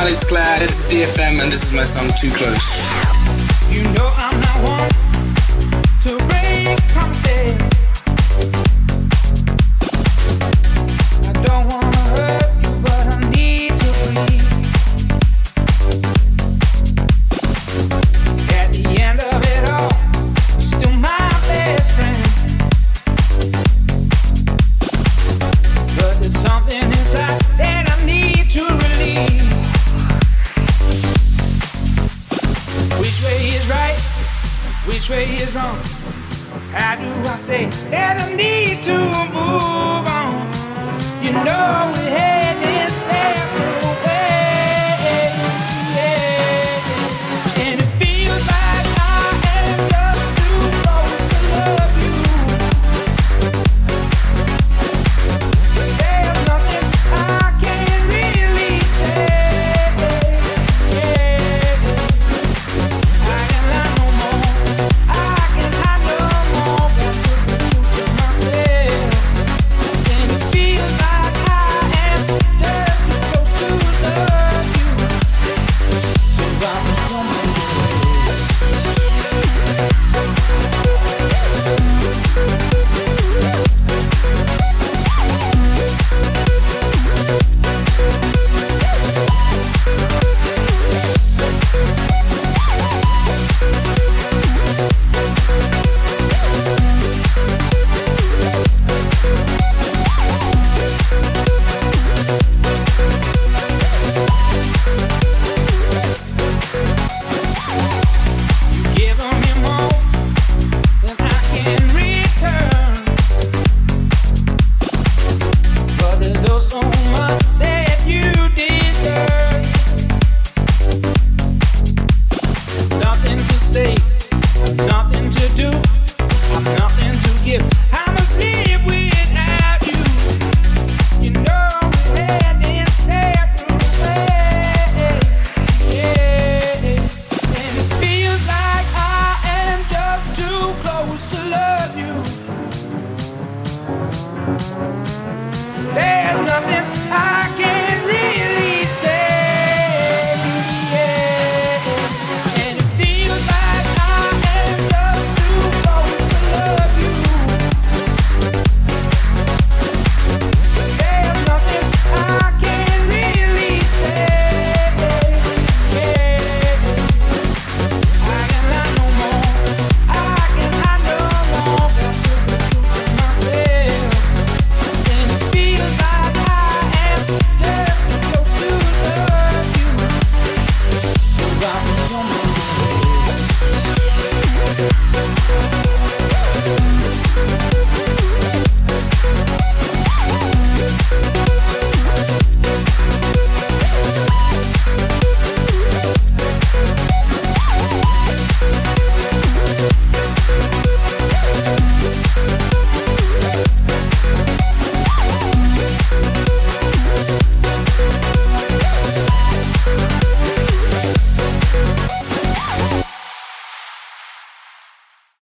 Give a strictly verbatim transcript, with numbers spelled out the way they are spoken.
it's Glad, it's D F M, and this is my song Too Close. You know I'm not one to break promises. I don't wanna hurt you, but I need to breathe. At the end of it all, you're still my best friend. But there's something inside that I need to release. Which way is right? Which way is wrong? How do I say that I need to move on?